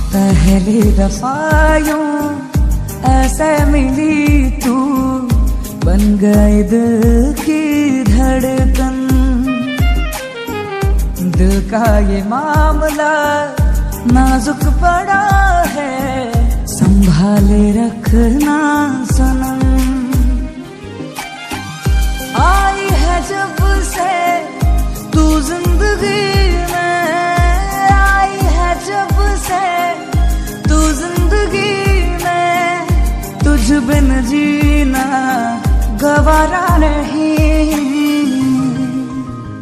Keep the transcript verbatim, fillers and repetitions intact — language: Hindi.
पहली दफा यूं ऐसे मिली तू, बन गई दिल की धड़कन। दिल का ये मामला नाजुक पड़ा है, संभाले रखना सनम।